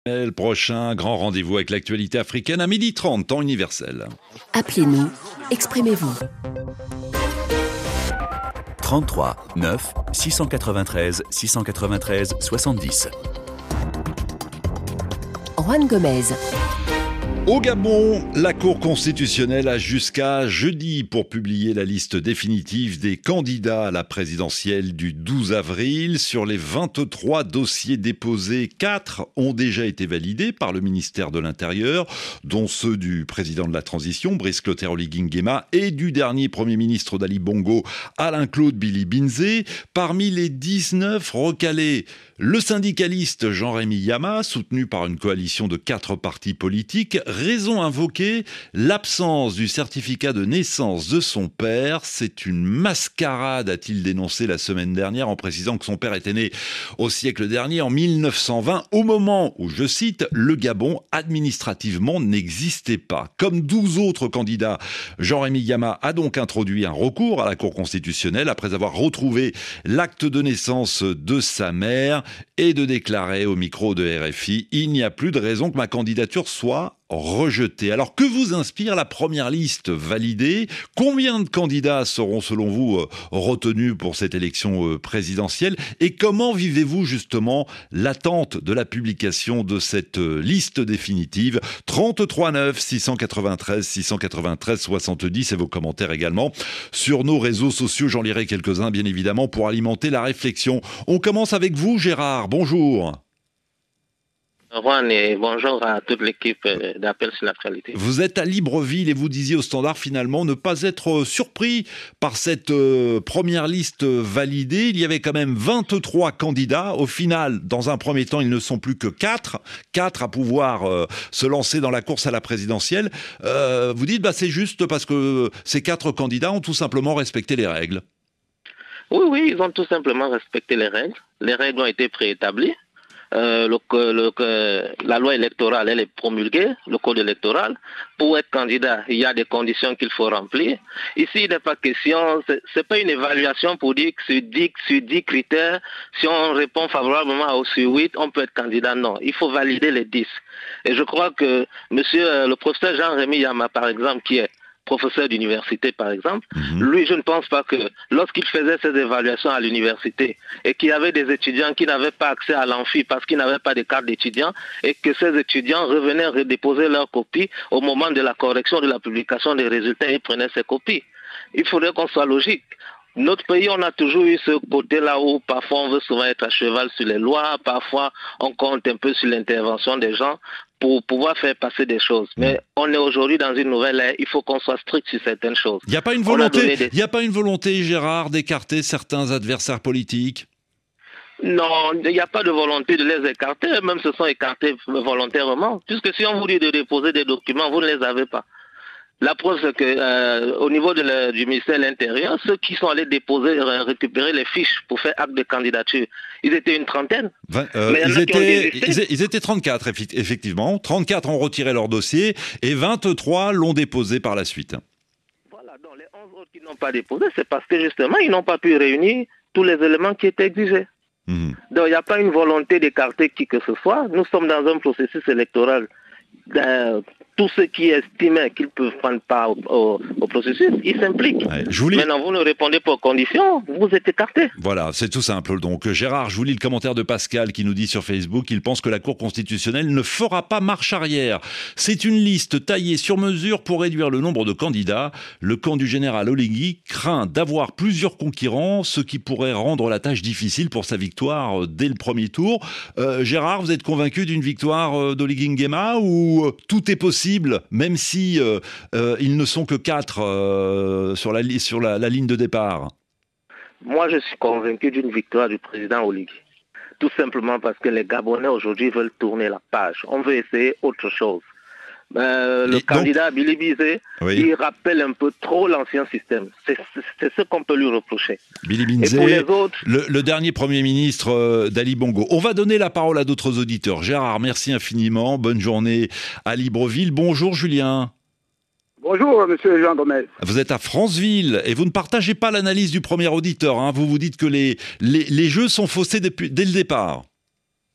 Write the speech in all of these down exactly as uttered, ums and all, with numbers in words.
Le prochain grand rendez-vous avec l'actualité africaine à midi trente, temps universel. Appelez-nous, exprimez-vous. trente-trois neuf six cent quatre-vingt-treize six cent quatre-vingt-treize soixante-dix. Juan Gomez. Au Gabon, la Cour constitutionnelle a jusqu'à jeudi pour publier la liste définitive des candidats à la présidentielle du douze avril. Sur les vingt-trois dossiers déposés, quatre ont déjà été validés par le ministère de l'Intérieur, dont ceux du président de la transition, Brice Clotaire Oligui Nguema, et du dernier Premier ministre d'Ali Bongo, Alain-Claude Billy-Binzé. Parmi les dix-neuf recalés, le syndicaliste Jean-Rémy Yama, soutenu par une coalition de quatre partis politiques, raison invoquée, l'absence du certificat de naissance de son père. C'est une mascarade, a-t-il dénoncé la semaine dernière, en précisant que son père était né au siècle dernier, en mille neuf cent vingt, au moment où, je cite, le Gabon administrativement n'existait pas. Comme douze autres candidats, Jean-Rémy Yama a donc introduit un recours à la Cour constitutionnelle après avoir retrouvé l'acte de naissance de sa mère et de déclarer au micro de R F I « Il n'y a plus de raison que ma candidature soit rejetée ». Alors, que vous inspire la première liste validée ? Combien de candidats seront, selon vous, retenus pour cette élection présidentielle ? Et comment vivez-vous, justement, l'attente de la publication de cette liste définitive ? trente-trois neuf six cent quatre-vingt-treize six cent quatre-vingt-treize soixante-dix et vos commentaires également sur nos réseaux sociaux. J'en lirai quelques-uns, bien évidemment, pour alimenter la réflexion. On commence avec vous, Gérard. Bonjour. Juan, et bonjour à toute l'équipe d'Appel sur l'actualité. Vous êtes à Libreville et vous disiez au Standard finalement ne pas être surpris par cette euh, première liste validée. Il y avait quand même vingt-trois candidats. Au final, dans un premier temps, ils ne sont plus que quatre. quatre à pouvoir euh, se lancer dans la course à la présidentielle. Euh, vous dites, bah, c'est juste parce que ces quatre candidats ont tout simplement respecté les règles. Oui, oui, ils ont tout simplement respecté les règles. Les règles ont été préétablies. Euh, le, le, la loi électorale, elle est promulguée, le code électoral. Pour être candidat, il y a des conditions qu'il faut remplir. Ici, il n'est pas question, c'est, c'est pas une évaluation pour dire que sur dix, sur dix critères, si on répond favorablement aux sur huit, on peut être candidat. Non, il faut valider les dix. Et je crois que monsieur, euh, le professeur Jean-Rémy Yama, par exemple, qui est professeur d'université, par exemple, mmh. lui, je ne pense pas que lorsqu'il faisait ses évaluations à l'université et qu'il y avait des étudiants qui n'avaient pas accès à l'amphi parce qu'ils n'avaient pas de carte d'étudiant et que ces étudiants revenaient redéposer leurs copies au moment de la correction de la publication des résultats et prenaient ces copies. Il faudrait qu'on soit logique. Notre pays, on a toujours eu ce côté-là où parfois on veut souvent être à cheval sur les lois, parfois on compte un peu sur l'intervention des gens pour pouvoir faire passer des choses. Mais on est aujourd'hui dans une nouvelle ère, il faut qu'on soit strict sur certaines choses. Il n'y a pas une volonté, des... il n'y a pas une volonté, Gérard, d'écarter certains adversaires politiques ? Non, il n'y a pas de volonté de les écarter, même se sont écartés volontairement, puisque si on vous dit de déposer des documents, vous ne les avez pas. La preuve, c'est que euh, au niveau de la, du ministère de l'Intérieur, ceux qui sont allés déposer, récupérer les fiches pour faire acte de candidature, ils étaient une trentaine. vingt, euh, ils, étaient, ils, ils étaient trente-quatre, effectivement. trente-quatre ont retiré leur dossier et vingt-trois l'ont déposé par la suite. Voilà, donc les onze autres qui n'ont pas déposé, c'est parce que justement, ils n'ont pas pu réunir tous les éléments qui étaient exigés. Mmh. Donc, il n'y a pas une volonté d'écarter qui que ce soit. Nous sommes dans un processus électoral. Euh, tous ceux qui estimaient qu'ils peuvent prendre part au, au, au processus, ils s'impliquent. Ouais, je vous lis... Maintenant, vous ne répondez pas aux conditions, vous êtes écarté. Voilà, c'est tout simple. Donc, Gérard, je vous lis le commentaire de Pascal qui nous dit sur Facebook qu'il pense que la Cour constitutionnelle ne fera pas marche arrière. C'est une liste taillée sur mesure pour réduire le nombre de candidats. Le camp du général Oligui craint d'avoir plusieurs concurrents, ce qui pourrait rendre la tâche difficile pour sa victoire dès le premier tour. Euh, Gérard, vous êtes convaincu d'une victoire euh, d'Oligui Nguema ou euh, tout est possible, même si euh, euh, ils ne sont que quatre euh, sur, la, sur la, la ligne de départ? Moi, je suis convaincu d'une victoire du président Oligui. Tout simplement parce que les Gabonais aujourd'hui veulent tourner la page. On veut essayer autre chose. Euh, le Et candidat donc... Billy-Binzé, oui. il rappelle un peu trop l'ancien système. C'est, c'est, c'est ce qu'on peut lui reprocher. Billy-Binzé, autres... le, le dernier Premier ministre euh, d'Ali Bongo. On va donner la parole à d'autres auditeurs. Gérard, merci infiniment. Bonne journée à Libreville. Bonjour Julien. Bonjour, monsieur Jean Gomez. Vous êtes à Franceville et vous ne partagez pas l'analyse du premier auditeur. Hein. Vous vous dites que les, les, les jeux sont faussés depuis, dès le départ.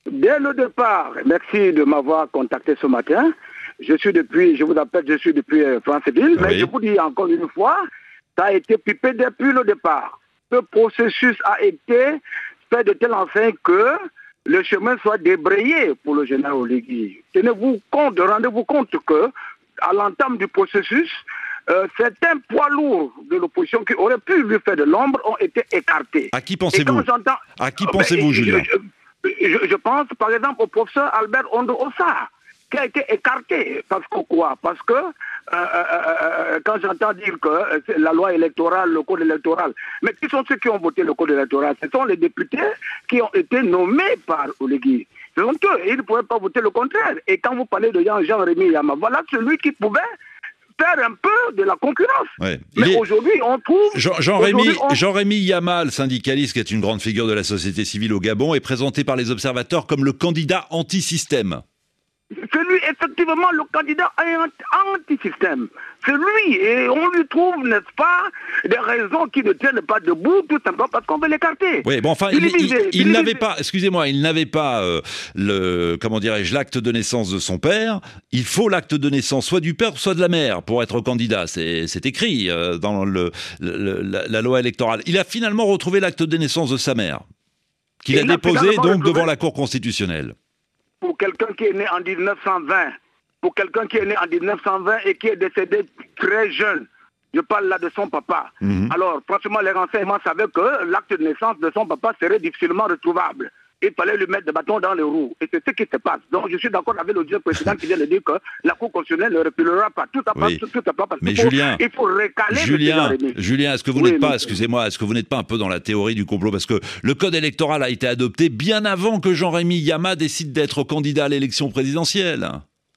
Dès le départ, merci de m'avoir contacté ce matin. Je suis depuis, je vous appelle, je suis depuis euh, Franceville, mais Oui. je vous dis encore une fois, ça a été pipé depuis le départ. Ce processus a été fait de telle enseigne que le chemin soit débrayé pour le général Oligui. Tenez-vous compte, rendez-vous compte que, à l'entame du processus, euh, certains poids lourds de l'opposition qui auraient pu lui faire de l'ombre ont été écartés. À qui Et pensez-vous quand j'entends- À qui Euh, pensez-vous, ben, je- Julien je, je, je pense par exemple au professeur Albert Ondo Ossa, qui a été écarté. Parce que quoi Parce que euh, euh, euh, quand j'entends dire que euh, c'est la loi électorale, le code électoral, mais qui sont ceux qui ont voté le code électoral? Ce sont les députés qui ont été nommés par Oligui. Ce sont eux, et ils ne pouvaient pas voter le contraire. Et quand vous parlez de Jean- Jean-Rémy Yama, voilà celui qui pouvait faire un peu de la concurrence. Ouais. Mais Il est- aujourd'hui, on trouve... Jean- Jean-Rémy aujourd'hui, on- Jean-Rémy Yama, le syndicaliste qui est une grande figure de la société civile au Gabon, est présenté par les observateurs comme le candidat anti-système. C'est lui, effectivement, le candidat anti-système. C'est lui. Et on lui trouve, n'est-ce pas, des raisons qui ne tiennent pas debout, tout simplement parce qu'on veut l'écarter. Oui, bon, enfin, il, il- Diviser, il n'avait diviser. pas, excusez-moi, il n'avait pas euh, le, comment dirais-je, l'acte de naissance de son père. Il faut l'acte de naissance soit du père, soit de la mère pour être candidat. C'est, c'est écrit euh, dans le, le- la, la loi électorale. Il a finalement retrouvé l'acte de naissance de sa mère, qu'il Et a il a déposé finalement donc retrouvé- devant la Cour constitutionnelle. Pour quelqu'un qui est né en dix-neuf cent vingt, pour quelqu'un qui est né en dix-neuf cent vingt et qui est décédé très jeune, je parle là de son papa. Mhm. Alors, franchement, les renseignements savaient que l'acte de naissance de son papa serait difficilement retrouvable. Il fallait lui mettre des bâtons dans les roues. Et c'est ce qui se passe. Donc, je suis d'accord avec le Dieu président qui vient de dire que la Cour constitutionnelle ne reculera pas. Tout à pas, Oui. tout, tout à pas, parce Mais qu'il faut, Julien, il faut recaler Julien, M. Jean-Rémy. Julien, est-ce que vous Oui, n'êtes pas, mais- excusez-moi, est-ce que vous n'êtes pas un peu dans la théorie du complot? Parce que le code électoral a été adopté bien avant que Jean-Rémy Yama décide d'être candidat à l'élection présidentielle.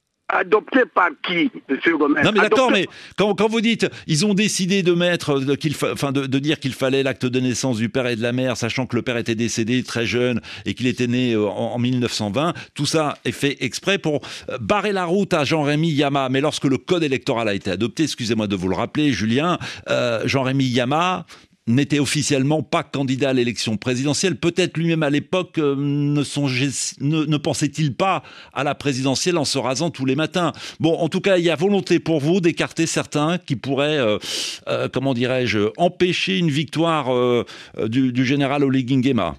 Adopté par qui, M. Gomez? Non mais d'accord, Adopté- mais quand, quand vous dites ils ont décidé de mettre, de, qu'il fa- enfin de, de dire qu'il fallait l'acte de naissance du père et de la mère, sachant que le père était décédé très jeune et qu'il était né euh, en, en mille neuf cent vingt, tout ça est fait exprès pour euh, barrer la route à Jean-Rémy Yama. Mais lorsque le code électoral a été adopté, excusez-moi de vous le rappeler, Julien, euh, Jean-Rémy Yama n'était officiellement pas candidat à l'élection présidentielle. Peut-être lui-même à l'époque euh, ne, songeait- ne, ne pensait-il pas à la présidentielle en se rasant tous les matins. Bon, en tout cas, il y a volonté pour vous d'écarter certains qui pourraient, euh, euh, comment dirais-je, empêcher une victoire euh, euh, du, du général Oligui Nguema.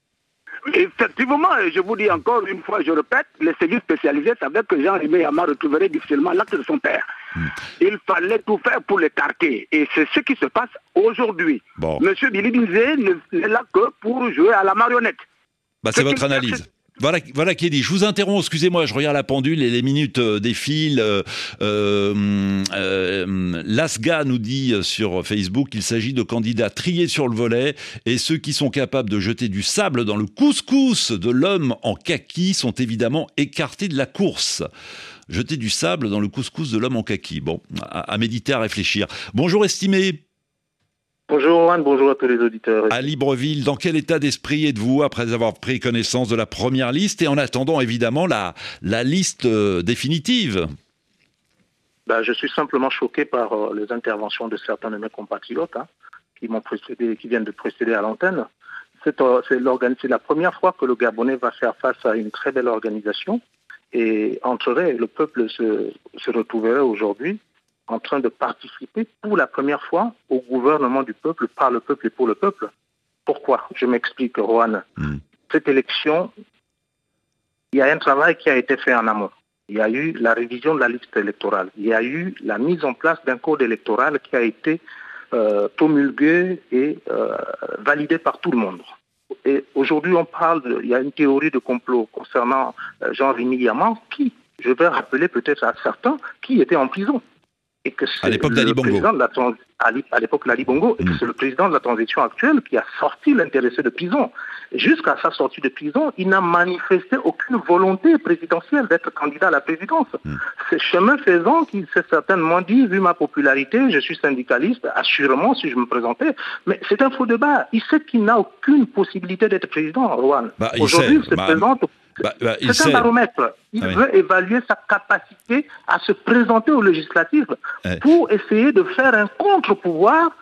Effectivement, et je vous dis encore une fois, je répète, les services spécialisés savaient que Jean-Rémy Yama retrouverait difficilement l'acte de son père. Hmm. Il fallait tout faire pour l'écarter. Et c'est ce qui se passe aujourd'hui. Bon. Monsieur Billy Binzé n'est là que pour jouer à la marionnette. Bah, c'est Ce votre qu'il- analyse. Voilà, voilà qui est dit. Je vous interromps, excusez-moi, je regarde la pendule et les minutes euh, défilent. Euh, euh, euh, Lasga nous dit euh, sur Facebook qu'il s'agit de candidats triés sur le volet et ceux qui sont capables de jeter du sable dans le couscous de l'homme en kaki sont évidemment écartés de la course. Jeter du sable dans le couscous de l'homme en kaki. Bon, à, à méditer, à réfléchir. Bonjour estimé. Bonjour Juan, bonjour à tous les auditeurs. À Libreville, dans quel état d'esprit êtes-vous après avoir pris connaissance de la première liste et en attendant évidemment la, la liste euh, définitive? Ben, je suis simplement choqué par euh, les interventions de certains de mes compatriotes hein, qui m'ont précédé, qui viennent de précéder à l'antenne. C'est, euh, c'est, c'est la première fois que le Gabonais va faire face à une très belle organisation et entrerait, le peuple se, se retrouverait aujourd'hui en train de participer pour la première fois au gouvernement du peuple, par le peuple et pour le peuple. Pourquoi? Je m'explique, Rohan. Mm. Cette élection, il y a un travail qui a été fait en amont. Il y a eu la révision de la liste électorale. Il y a eu la mise en place d'un code électoral qui a été euh, promulgué et euh, validé par tout le monde. Et aujourd'hui, on parle, de, il y a une théorie de complot concernant euh, Jean-Rémy Yama, qui, je vais rappeler peut-être à certains, qui était en prison. Et que c'est À l'époque d'Ali le Bongo. président de la trans- à l'époque d'Ali Bongo, et que Mm. c'est le président de la transition actuelle qui a sorti l'intéressé de prison. Et jusqu'à sa sortie de prison, il n'a manifesté aucune volonté présidentielle d'être candidat à la présidence. Mm. C'est chemin faisant qu'il s'est certainement dit, vu ma popularité, je suis syndicaliste, assurément si je me présentais, mais c'est un faux débat. Il sait qu'il n'a aucune possibilité d'être président, Rohan. Bah, il Aujourd'hui, sait. il se Bah, présente. Bah, bah, il C'est sait. un baromètre. Il Ah oui. veut évaluer sa capacité à se présenter aux législatives Ouais. pour essayer de faire un contre-pouvoir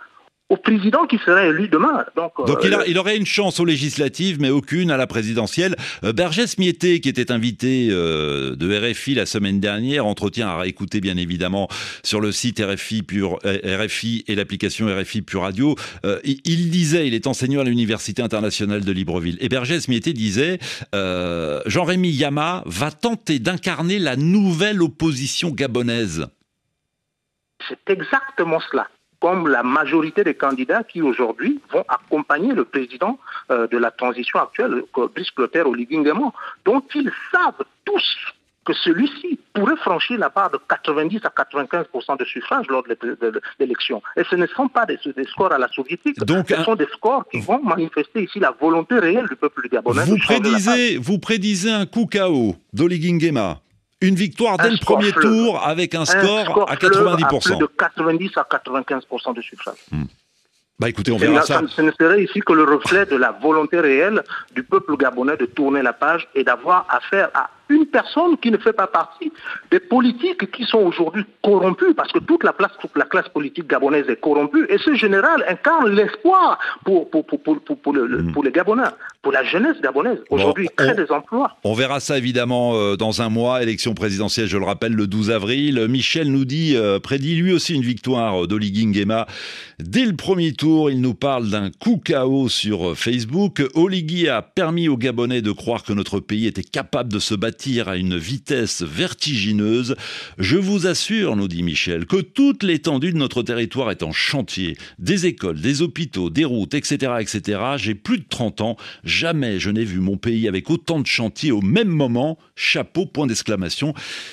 au président qui sera élu demain. Donc, Donc euh, il, a, il aurait une chance aux législatives, mais aucune à la présidentielle. Euh, Bergès Mietté, qui était invité euh, de R F I la semaine dernière, entretien à réécouter bien évidemment sur le site R F I, Pure, R F I et l'application R F I Pure Radio, euh, il, il disait, il est enseignant à l'Université internationale de Libreville, et Bergès Mietté disait euh, Jean-Rémy Yama va tenter d'incarner la nouvelle opposition gabonaise. C'est exactement cela. Comme la majorité des candidats qui aujourd'hui vont accompagner le président euh, de la transition actuelle, Brice Clotaire Oligui Nguema, dont ils savent tous que celui-ci pourrait franchir la part de quatre-vingt-dix à quatre-vingt-quinze pour cent de suffrage lors de l'élection. Et ce ne sont pas des, des scores à la soviétique, Donc, ce un... sont des scores qui vont manifester ici la volonté réelle du peuple gabonais. Vous prédisez, vous prédisez un coup K O d'Oligui Nguema. Une victoire dès un le premier fleuve. tour avec un score, un score à quatre-vingt-dix pour cent. À plus de quatre-vingt-dix à quatre-vingt-quinze pour cent de suffrage. Hmm. Bah écoutez, on verra ça. Ce ne serait ici que le reflet de la volonté réelle du peuple gabonais de tourner la page et d'avoir affaire à une personne qui ne fait pas partie des politiques qui sont aujourd'hui corrompus, parce que toute la, place, toute la classe politique gabonaise est corrompue, et ce général incarne l'espoir pour, pour, pour, pour, pour, pour, le, mmh. pour les Gabonais, pour la jeunesse gabonaise. Aujourd'hui, bon, il crée on, des emplois. On verra ça évidemment euh, dans un mois, élection présidentielle, je le rappelle, le douze avril. Michel nous dit, euh, prédit lui aussi une victoire d'Oligui Nguema. Dès le premier tour, il nous parle d'un coup K O sur Facebook. Oligui a permis aux Gabonais de croire que notre pays était capable de se bâtir à une vitesse vertigineuse. Je vous assure, nous dit Michel, que toute l'étendue de notre territoire est en chantier. Des écoles, des hôpitaux, des routes, et cetera, et cetera. J'ai plus de trente ans. Jamais je n'ai vu mon pays avec autant de chantiers au même moment. Chapeau, point d'exclamation.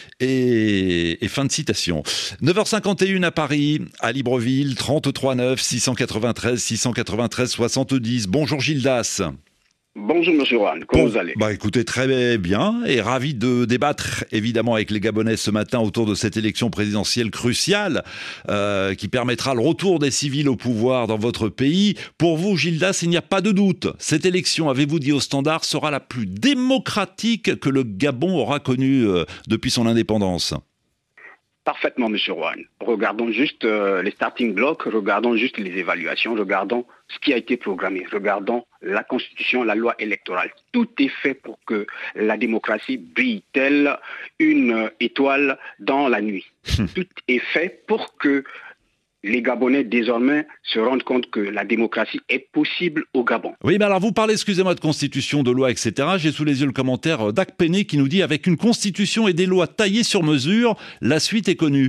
Et, et fin de citation. neuf heures cinquante et une à Paris, à Libreville, trente-trois neuf, six cent quatre-vingt-treize, six cent quatre-vingt-treize, soixante-dix. Bonjour Gildas. Bonjour Monsieur Rohan, comment bon, vous allez? Bah écoutez, très bien, et ravi de débattre évidemment avec les Gabonais ce matin autour de cette élection présidentielle cruciale euh, qui permettra le retour des civils au pouvoir dans votre pays. Pour vous, Gildas, il n'y a pas de doute, cette élection, avez-vous dit au Standard, sera la plus démocratique que le Gabon aura connue euh, depuis son indépendance. Parfaitement, Monsieur Rohan. Regardons juste euh, les starting blocks, regardons juste les évaluations, regardons ce qui a été programmé, regardons la Constitution, la loi électorale. Tout est fait pour que la démocratie brille telle une étoile dans la nuit. Tout est fait pour que les Gabonais, désormais, se rendent compte que la démocratie est possible au Gabon. Oui, mais alors vous parlez, excusez-moi, de constitution, de loi, et cetera. J'ai sous les yeux le commentaire d'Akpené qui nous dit « Avec une constitution et des lois taillées sur mesure, la suite est connue ».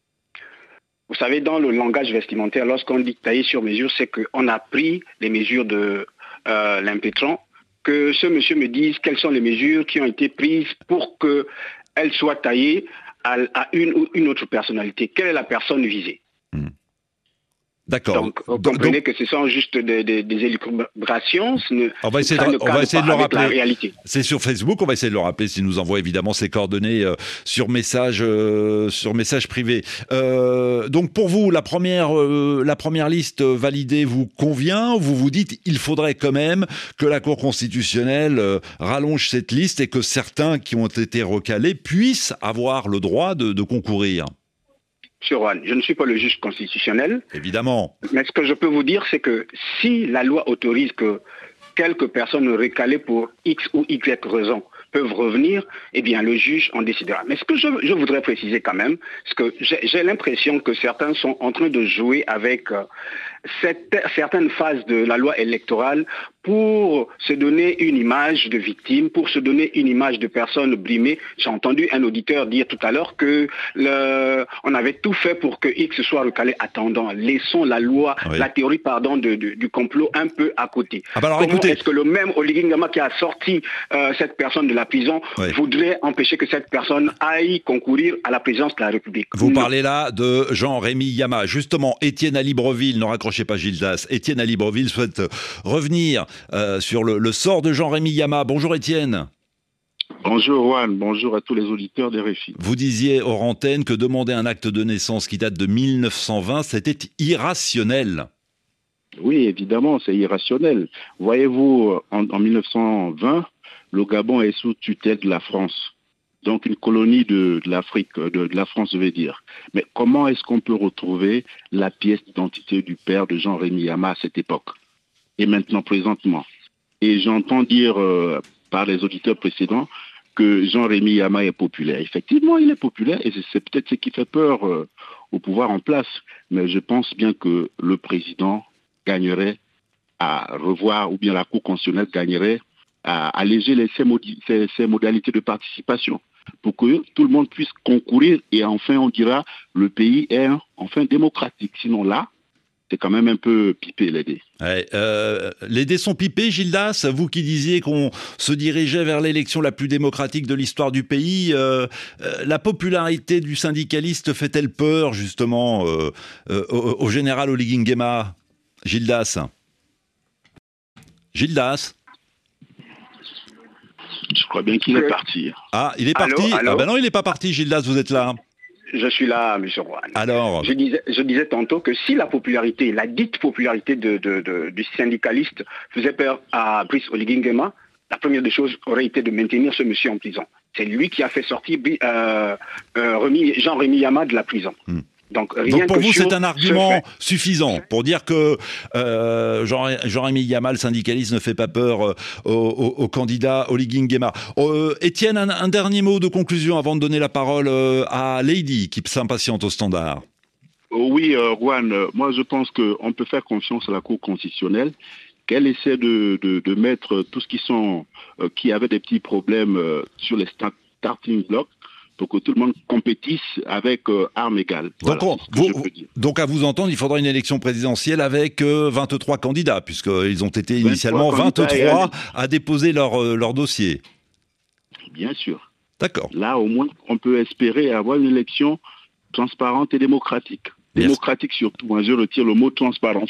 Vous savez, dans le langage vestimentaire, lorsqu'on dit taillé sur mesure, c'est qu'on a pris les mesures de euh, l'impétrant, que ce monsieur me dise quelles sont les mesures qui ont été prises pour qu'elles soient taillées à, à une ou une autre personnalité. Quelle est la personne visée? Hmm. D'accord. Donc, vous comprenez donc, que ce sont juste des, des, des élucubrations. On va essayer de, on va essayer de le rappeler. C'est sur Facebook. On va essayer de le rappeler s'il nous envoie évidemment ses coordonnées euh, sur message, euh, sur message privé. Euh, donc pour vous, la première, euh, la première liste validée vous convient. Vous vous dites, il faudrait quand même que la Cour constitutionnelle euh, rallonge cette liste et que certains qui ont été recalés puissent avoir le droit de, de concourir. Monsieur Rohan, je ne suis pas le juge constitutionnel. Évidemment. Mais ce que je peux vous dire, c'est que si la loi autorise que quelques personnes recalées pour X ou Y raison peuvent revenir, eh bien le juge en décidera. Mais ce que je, je voudrais préciser quand même, c'est que j'ai l'impression que certains sont en train de jouer avec euh, cette, certaines phases de la loi électorale pour se donner une image de victime, pour se donner une image de personne brimée. J'ai entendu un auditeur dire tout à l'heure que le, on avait tout fait pour que X soit recalé. Attendant, laissons la loi, oui. la théorie pardon, de, de, du complot un peu à côté. Ah bah alors, Comment écoutez... est-ce que le même Oligui Nguema qui a sorti euh, cette personne de la prison oui. voudrait empêcher que cette personne aille concourir à la présidence de la République? Vous non. parlez là de Jean-Rémy Yama. Justement, Étienne à Libreville, ne raccrochez pas Gildas, Étienne à Libreville souhaite revenir Euh, sur le, le sort de Jean-Rémy Yama. Bonjour Étienne. Bonjour Juan, bonjour à tous les auditeurs des R F I. Vous disiez hors antenne que demander un acte de naissance qui date de mille neuf cent vingt, c'était irrationnel. Oui, évidemment, c'est irrationnel. Voyez-vous, en, en mille neuf cent vingt, le Gabon est sous tutelle de la France. donc une colonie de, de l'Afrique, de, de la France, je vais dire. Mais comment est-ce qu'on peut retrouver la pièce d'identité du père de Jean-Rémy Yama à cette époque et maintenant, présentement? Et j'entends dire euh, par les auditeurs précédents que Jean-Rémy Yama est populaire. Effectivement, il est populaire et c'est peut-être ce qui fait peur euh, au pouvoir en place. Mais je pense bien que le président gagnerait à revoir, ou bien la Cour constitutionnelle gagnerait à alléger les, ces, modi- ces, ces modalités de participation pour que tout le monde puisse concourir et enfin on dira le pays est enfin démocratique. Sinon là, c'est quand même un peu pipé les dés. Ouais, euh, les dés sont pipés, Gildas. Vous qui disiez qu'on se dirigeait vers l'élection la plus démocratique de l'histoire du pays, euh, euh, la popularité du syndicaliste fait-elle peur justement euh, euh, au, au général Oligui Nguema, Gildas? Gildas? Je crois bien qu'il est parti. Ah, il est Allô, parti allô Ah ben non, il n'est pas parti, Gildas, vous êtes là. Je suis là, M. Rouen. Alors je disais, je disais tantôt que si la popularité, la dite popularité de, de, de, du syndicaliste faisait peur à Brice Oligui Nguema, la première des choses aurait été de maintenir ce monsieur en prison. C'est lui qui a fait sortir euh, euh, Jean-Rémy Yama de la prison. Hmm. Donc, rien Donc pour que vous, c'est un ce argument fait... suffisant pour dire que euh, Jean, Jean-Rémy Yama, le syndicaliste, ne fait pas peur euh, au, au, au candidat Oligui Nguema. Euh, Étienne, un, un dernier mot de conclusion avant de donner la parole euh, à Lady, qui s'impatiente au standard. Oui, euh, Juan, euh, moi je pense qu'on peut faire confiance à la Cour constitutionnelle, qu'elle essaie de, de, de mettre tous ceux qui, sont, euh, qui avaient des petits problèmes euh, sur les starting blocks, pour que tout le monde compétisse avec euh, armes égales. Voilà, donc, on, vous, donc à vous entendre, il faudra une élection présidentielle avec euh, vingt-trois candidats, puisqu'ils ont été initialement vingt-trois à déposer leur, euh, leur dossier. Bien sûr. D'accord. Là, au moins, on peut espérer avoir une élection transparente et démocratique. Merci. Démocratique surtout, hein, je retire le mot transparence.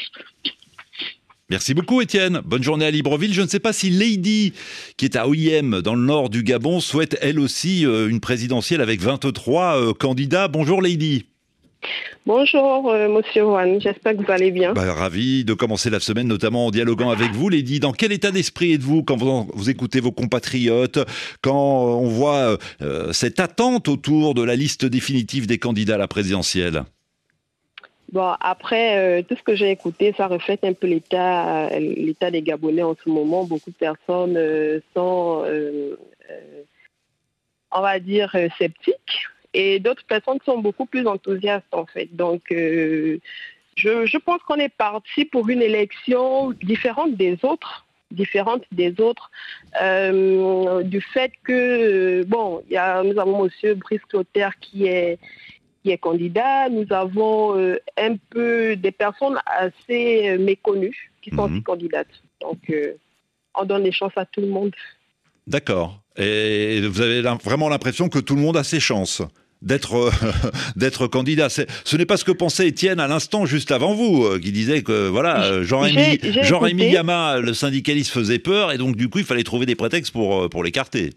Merci beaucoup Étienne, bonne journée à Libreville. Je ne sais pas si Lady, qui est à O I M dans le nord du Gabon, souhaite elle aussi euh, une présidentielle avec vingt-trois euh, candidats. Bonjour Lady. Bonjour euh, Monsieur Juan, j'espère que vous allez bien. Bah, ravi de commencer la semaine notamment en dialoguant avec vous Lady. Dans quel état d'esprit êtes-vous quand vous, vous écoutez vos compatriotes, quand on voit euh, cette attente autour de la liste définitive des candidats à la présidentielle? Bon, après, euh, tout ce que j'ai écouté, ça reflète un peu l'état, euh, l'état des Gabonais en ce moment. Beaucoup de personnes euh, sont, euh, euh, on va dire, euh, sceptiques et d'autres personnes sont beaucoup plus enthousiastes, en fait. Donc, euh, je, je pense qu'on est parti pour une élection différente des autres, différente des autres, euh, du fait que, bon, y a, nous avons M. Brice Clotaire qui est... qui est candidat. Nous avons euh, un peu des personnes assez euh, méconnues qui sont mmh. aussi candidates. Donc, euh, on donne des chances à tout le monde. D'accord. Et vous avez vraiment l'impression que tout le monde a ses chances d'être, euh, d'être candidat. C'est, ce n'est pas ce que pensait Étienne à l'instant, juste avant vous, euh, qui disait que voilà, Jean-Rémy, j'ai, j'ai Jean-Rémy Yama, le syndicaliste, faisait peur, et donc du coup, il fallait trouver des prétextes pour, pour l'écarter.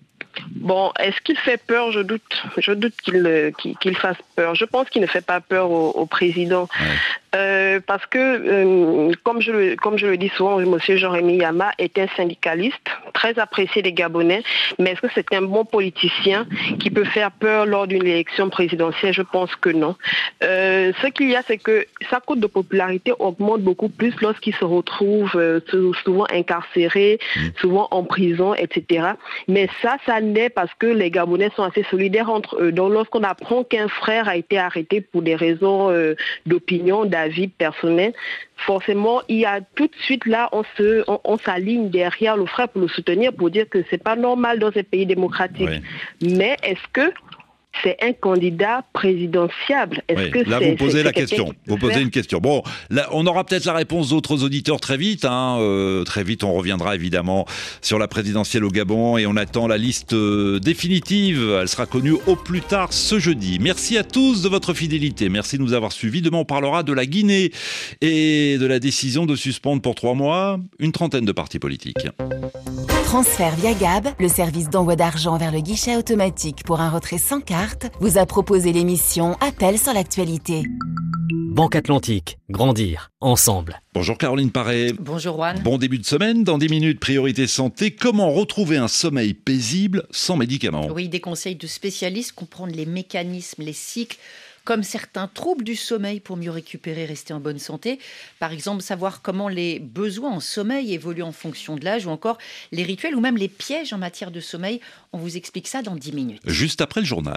Bon, est-ce qu'il fait peur? Je doute. Je doute qu'il, qu'il, qu'il fasse peur. Je pense qu'il ne fait pas peur au, au président. Ouais. Euh, parce que, euh, comme, je le, comme je le dis souvent, M. Jean-Rémy Yama est un syndicaliste, très apprécié des Gabonais, mais est-ce que c'est un bon politicien qui peut faire peur lors d'une élection présidentielle? Je pense que non. Euh, ce qu'il y a, c'est que sa cote de popularité augmente beaucoup plus lorsqu'il se retrouve euh, souvent incarcéré, mmh. souvent en prison, et cetera. Mais ça, ça naît parce que les Gabonais sont assez solidaires entre eux. Donc, lorsqu'on apprend qu'un frère a été arrêté pour des raisons euh, d'opinion, d'avis personnel, forcément, il y a tout de suite là, on se, on, on s'aligne derrière le frère pour le soutenir, pour dire que c'est pas normal dans un pays démocratique. Oui. Mais est-ce que c'est un candidat présidentiable? Est-ce oui, que là, c'est, vous posez c'est, la c'est question. Vous posez faire... une question. Bon, là, on aura peut-être la réponse d'autres auditeurs très vite. Hein. Euh, très vite, on reviendra évidemment sur la présidentielle au Gabon et on attend la liste euh, définitive. Elle sera connue au plus tard ce jeudi. Merci à tous de votre fidélité. Merci de nous avoir suivis. Demain, on parlera de la Guinée et de la décision de suspendre pour trois mois une trentaine de partis politiques. Transfert via Gab, le service d'envoi d'argent vers le guichet automatique pour un retrait sans carte, vous a proposé l'émission Appel sur l'actualité. Banque Atlantique, grandir ensemble. Bonjour Caroline Paré. Bonjour Juan. Bon début de semaine, dans dix minutes, priorité santé. Comment retrouver un sommeil paisible sans médicaments ? Oui, des conseils de spécialistes, comprendre les mécanismes, les cycles, comme certains troubles du sommeil pour mieux récupérer et rester en bonne santé. Par exemple, savoir comment les besoins en sommeil évoluent en fonction de l'âge ou encore les rituels ou même les pièges en matière de sommeil. On vous explique ça dans dix minutes. Juste après le journal.